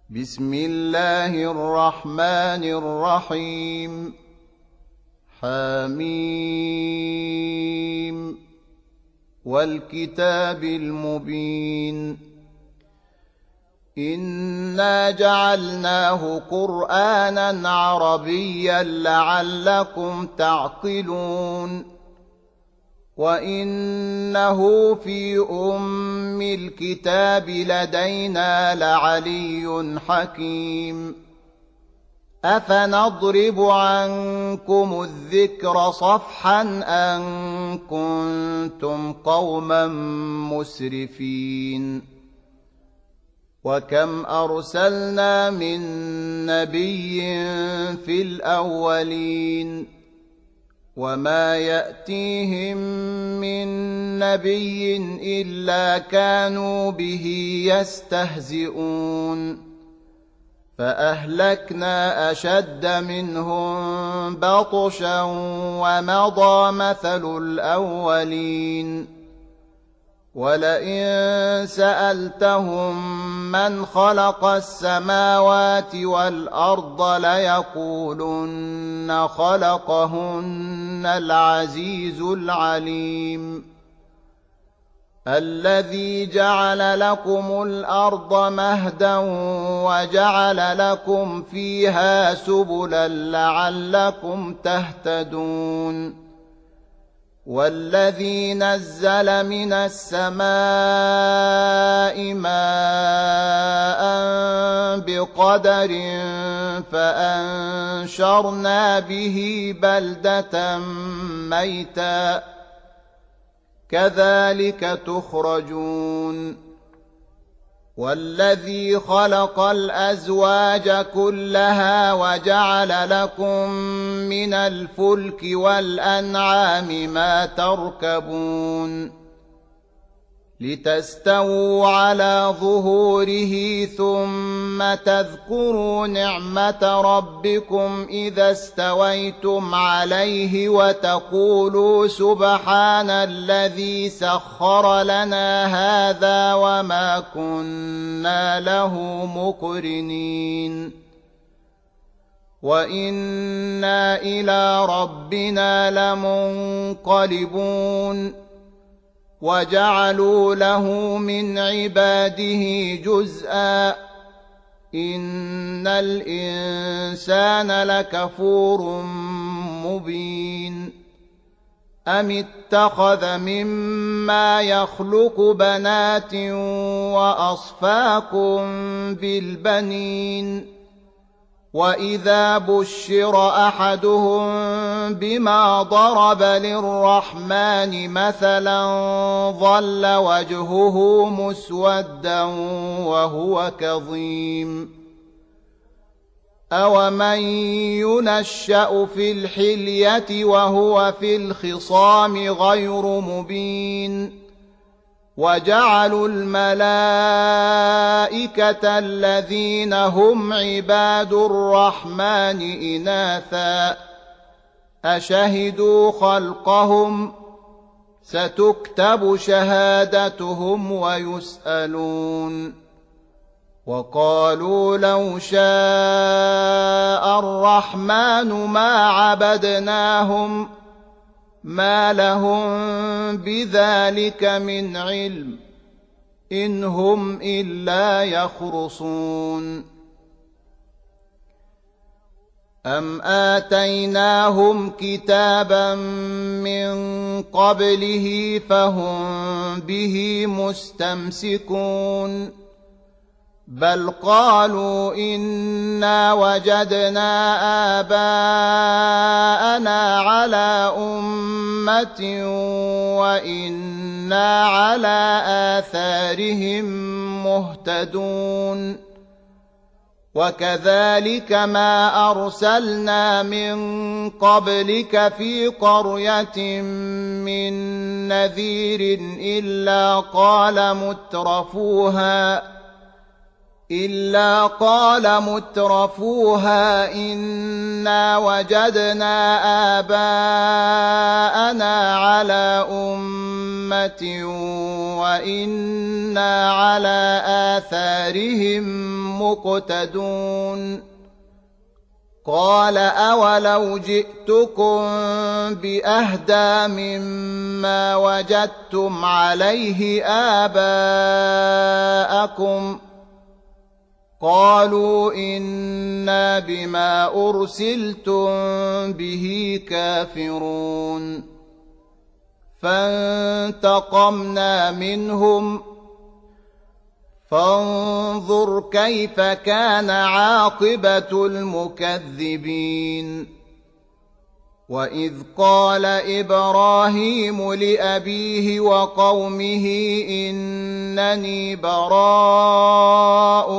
بسم الله الرحمن الرحيم. حميم والكتاب المبين. إنا جعلناه قرآنا عربيا لعلكم تعقلون. وإنه في أم الكتاب لدينا لعلي حكيم. أفنضرب عنكم الذكر صفحا أن كنتم قوما مسرفين. وكم أرسلنا من نبي في الأولين وما يأتيهم من نبي إلا كانوا به يستهزئون. فأهلكنا أشد منهم بطشا ومضى مثل الأولين. ولئن سألتهم من خلق السماوات والأرض ليقولن خلقهن العزيز العليم. الذي جعل لكم الأرض مهدا وجعل لكم فيها سبلا لعلكم تهتدون. والذي نزل من السماء ماء بقدر فأنشرنا به بلدة ميتا كذلك تخرجون. والذي خلق الأزواج كلها وجعل لكم من الفلك والأنعام ما تركبون لتستووا على ظهوره ثم تذكروا نعمة ربكم إذا استويتم عليه وتقولوا سبحان الذي سخر لنا هذا وما كنا له مقرنين وإنا إلى ربنا لمنقلبون. وجعلوا له من عباده جزءا إن الإنسان لكفور مبين. أم اتخذ مما يخلق بنات وأصفاكم بالبنين. وإذا بشر أحدهم بما ضرب للرحمن مثلا ظل وجهه مسودا وهو كظيم. أومن ينشأ في الحلية وهو في الخصام غير مبين. وجعلوا الملائكة الذين هم عباد الرحمن إناثا أشهدوا خلقهم ستكتب شهادتهم ويسألون. وقالوا لو شاء الرحمن ما عبدناهم ما لهم بذلك من علم إن هم إلا يخرصون. أم آتيناهم كتابا من قبله فهم به مستمسكون. بل قالوا إنا وجدنا آباءنا على أمة وإنا على آثارهم مهتدون. وكذلك ما أرسلنا من قبلك في قرية من نذير إلا قال مترفوها إنا وجدنا آباءنا على أمة أمة وإنا على آثارهم مقتدون قال أولو جئتكم بأهدى مما وجدتم عليه آباءكم قالوا إنا بما أرسلتم به كافرون فانتقمنا منهم فانظر كيف كان عاقبة المكذبين وإذ قال إبراهيم لأبيه وقومه إنني براء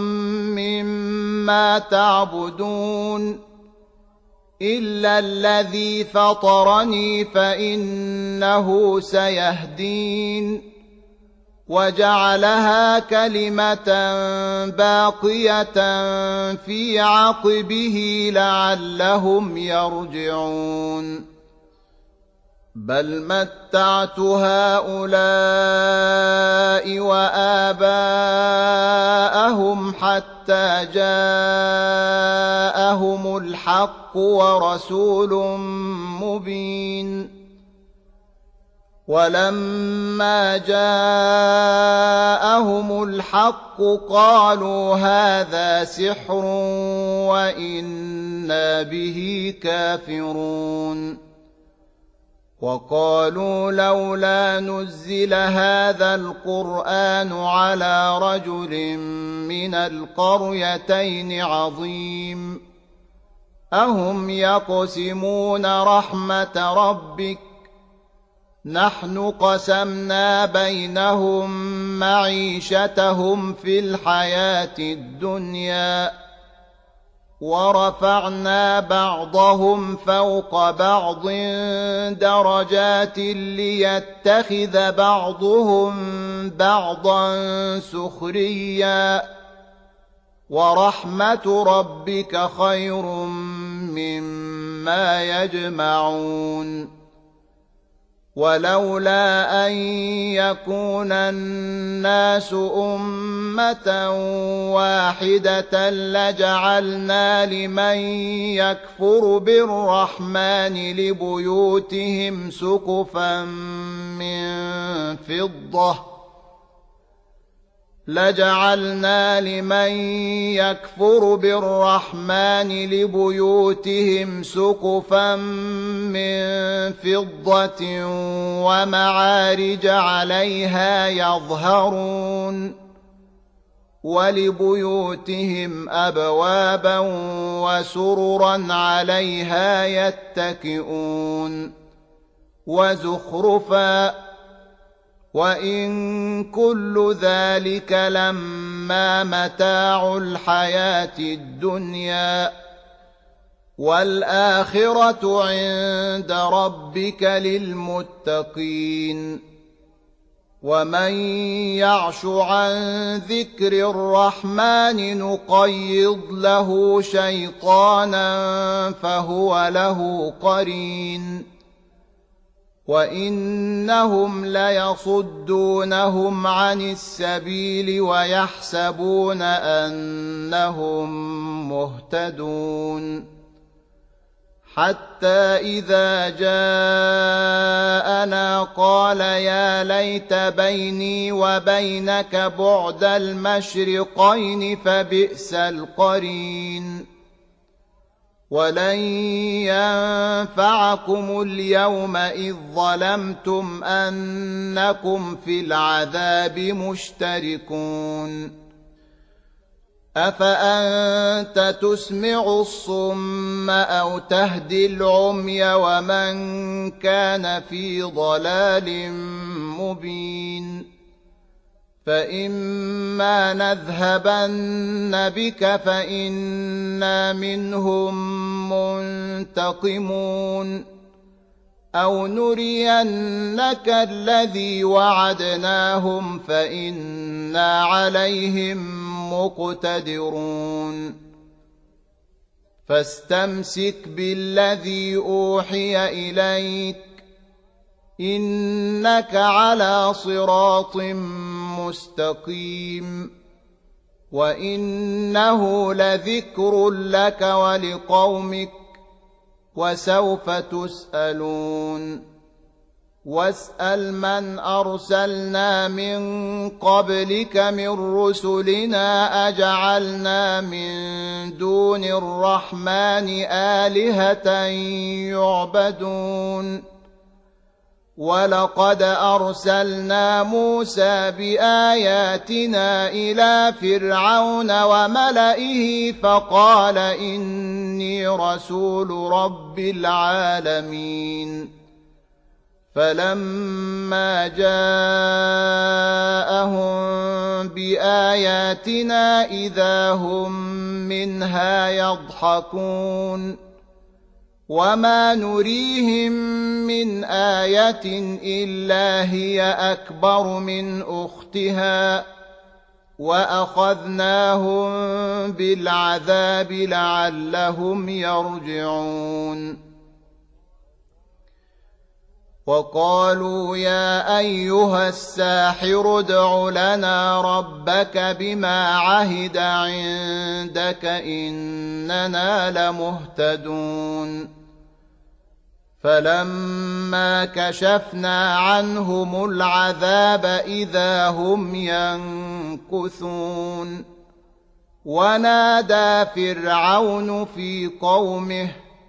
مما تعبدون إلا الذي فطرني فإنه سيهدين وجعلها كلمة باقية في عقبه لعلهم يرجعون بل متعت هؤلاء وآباءهم حتى جاءهم الحق ورسول مبين ولما جاءهم الحق قالوا هذا سحر وإنا به كافرون وقالوا لولا نزل هذا القرآن على رجل من القريتين عظيم أهم يقسمون رحمة ربك نحن قسمنا بينهم معيشتهم في الحياة الدنيا ورفعنا بعضهم فوق بعض درجات ليتخذ بعضهم بعضا سخريا ورحمة ربك خير مما يجمعون ولولا أن يكون الناس أمة واحدة لجعلنا لمن يكفر بالرحمن لبيوتهم سقفا من فضة ومعارج عليها يظهرون ولبيوتهم أبوابا وسررا عليها يتكئون وزخرفا وإن كل ذلك لما متاع الحياة الدنيا والآخرة عند ربك للمتقين ومن يعش عن ذكر الرحمن نقيض له شيطانا فهو له قرين وإنهم ليصدونهم عن السبيل ويحسبون أنهم مهتدون حتى إذا جاءنا قال يا ليت بيني وبينك بعد المشرقين فبئس القرين ولن ينفعكم اليوم إذ ظلمتم أنكم في العذاب مشتركون أفأنت تسمع الصم أو تهدي العمي ومن كان في ضلال مبين فإما نذهبن بك فإنا منهم منتقمون أو نرينك الذي وعدناهم فإنا عليهم مقتدرون فاستمسك بالذي أوحي إليك إنك على صراط مستقيم وإنه لذكر لك ولقومك وسوف تسألون واسأل من أرسلنا من قبلك من رسلنا أجعلنا من دون الرحمن آلهة يعبدون ولقد أرسلنا موسى بآياتنا إلى فرعون وملئه فقال إني رسول رب العالمين فلما جاءهم بآياتنا إذا هم منها يضحكون وما نريهم من آية إلا هي أكبر من أختها وأخذناهم بالعذاب لعلهم يرجعون وقالوا يا أيها الساحر ادع لنا ربك بما عهد عندك إننا لمهتدون فلما كشفنا عنهم العذاب إذا هم ينكثون ونادى فرعون في قومه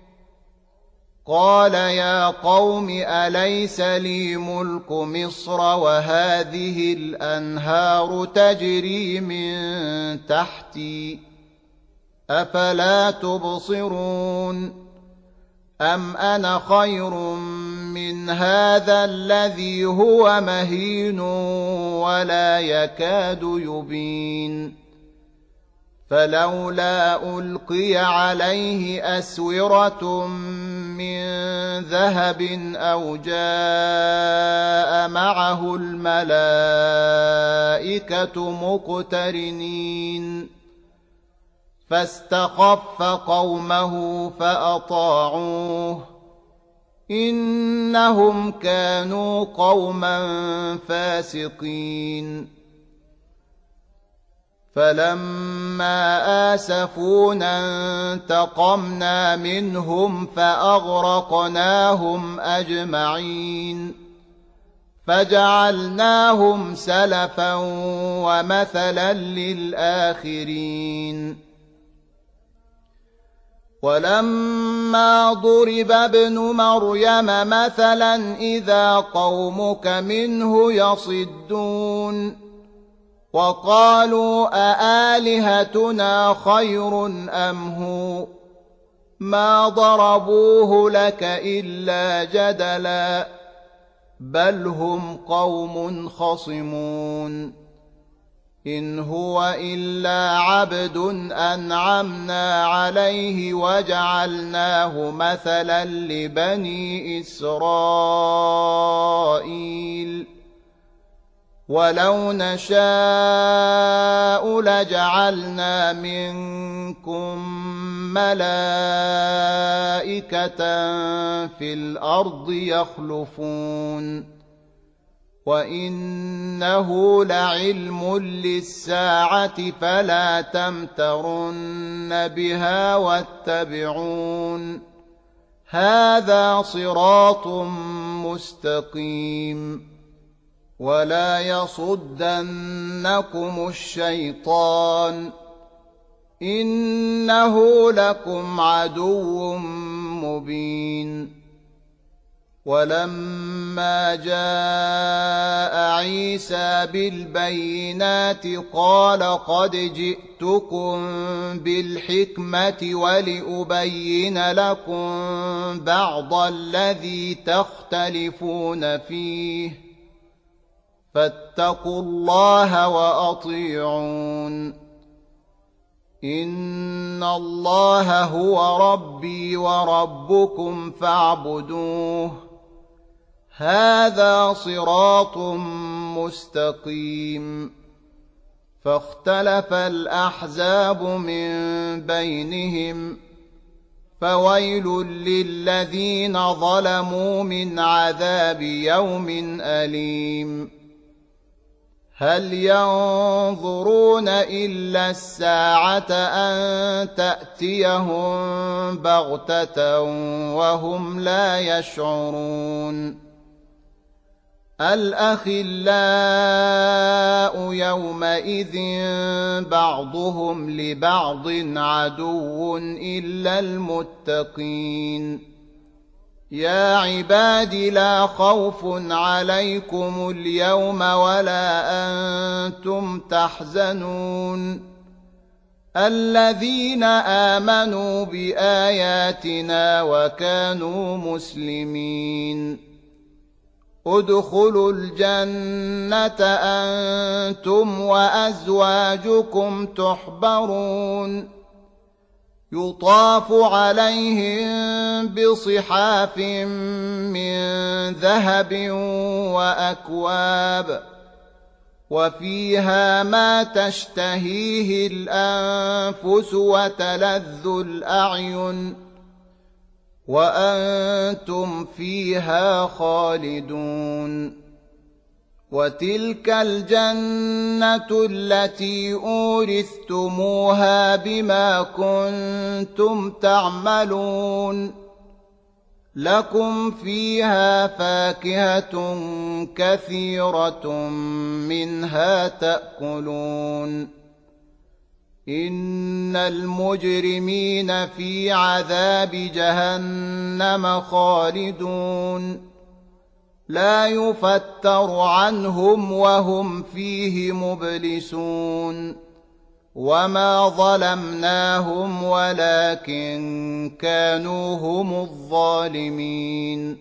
قال يا قوم أليس لي ملك مصر وهذه الأنهار تجري من تحتي أفلا تبصرون أم أنا خير من هذا الذي هو مهين ولا يكاد يبين فلولا ألقي عليه أسورة من ذهب أو جاء معه الملائكة مقترنين فاستخف قومه فأطاعوه إنهم كانوا قوما فاسقين فلما آسفونا انتقمنا منهم فأغرقناهم أجمعين فجعلناهم سلفا ومثلا للآخرين ولما ضرب ابن مريم مثلا إذا قومك منه يصدون وقالوا أآلهتنا خير أم هو ما ضربوه لك إلا جدلا بل هم قوم خصمون إن هو إلا عبد أنعمنا عليه وجعلناه مثلا لبني إسرائيل ولو نشاء لجعلنا منكم ملائكة في الأرض يخلفون وإنه لعلم للساعة فلا تمترن بها واتبعون هذا صراط مستقيم ولا يصدنكم الشيطان إنه لكم عدو مبين ولما جاء عيسى بالبينات قال قد جئتكم بالحكمة ولأبين لكم بعض الذي تختلفون فيه فاتقوا الله وأطيعون إن الله هو ربي وربكم فاعبدوه هذا صراط مستقيم فاختلف الأحزاب من بينهم فويل للذين ظلموا من عذاب يوم أليم هل ينظرون إلا الساعة أن تأتيهم بغتة وهم لا يشعرون الأخلاء يومئذ بعضهم لبعض عدو إلا المتقين يا عباد لا خوف عليكم اليوم ولا أنتم تحزنون الذين آمنوا بآياتنا وكانوا مسلمين ادخلوا الجنة أنتم وأزواجكم تحبرون يطاف عليهم بصحاف من ذهب وأكواب وفيها ما تشتهيه الأنفس وتلذ الأعين وأنتم فيها خالدون وتلك الجنة التي أورثتموها بما كنتم تعملون لكم فيها فاكهة كثيرة منها تأكلون إن المجرمين في عذاب جهنم خالدون لا يفتر عنهم وهم فيه مبلسون وما ظلمناهم ولكن كانوا هم الظالمين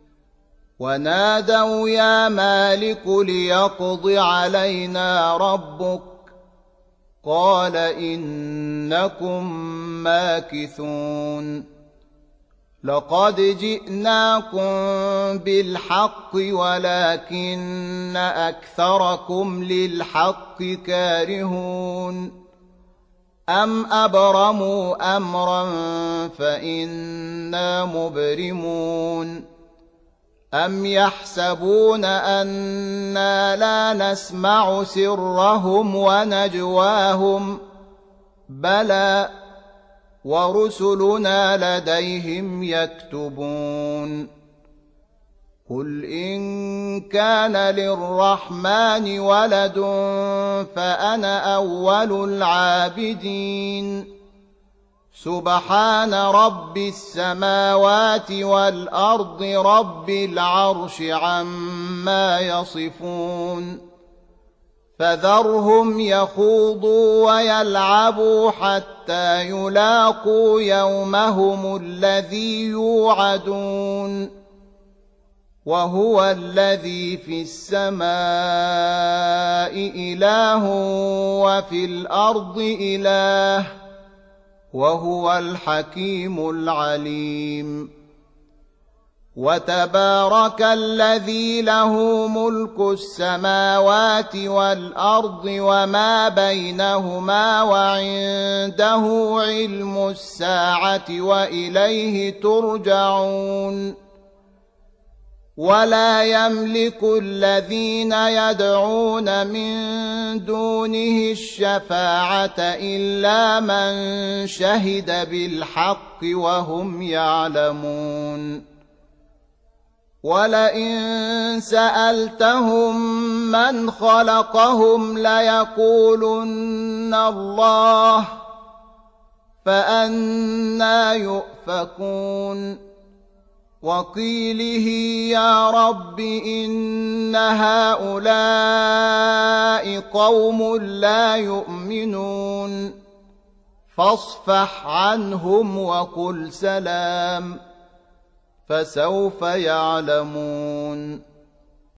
ونادوا يا مالك ليقض علينا ربك قال إنكم ماكثون لقد جئناكم بالحق ولكن أكثركم للحق كارهون أم أبرموا أمرا فإنا مبرمون أم يحسبون أنا لا نسمع سرهم ونجواهم بلى ورسلنا لديهم يكتبون قل إن كان للرحمن ولد فأنا أول العابدين سبحان رب السماوات والأرض رب العرش عما يصفون فذرهم يخوضوا ويلعبوا حتى يلاقوا يومهم الذي يوعدون وهو الذي في السماء إله وفي الأرض إله وهو الحكيم العليم وتبارك الذي له ملك السماوات والأرض وما بينهما وعنده علم الساعة وإليه ترجعون ولا يملك الذين يدعون من دونه الشفاعة إلا من شهد بالحق وهم يعلمون ولئن سألتهم من خلقهم ليقولن الله فأنى يؤفكون وقيله يا رب إن هؤلاء قوم لا يؤمنون فاصفح عنهم وقل سلام فسوف يعلمون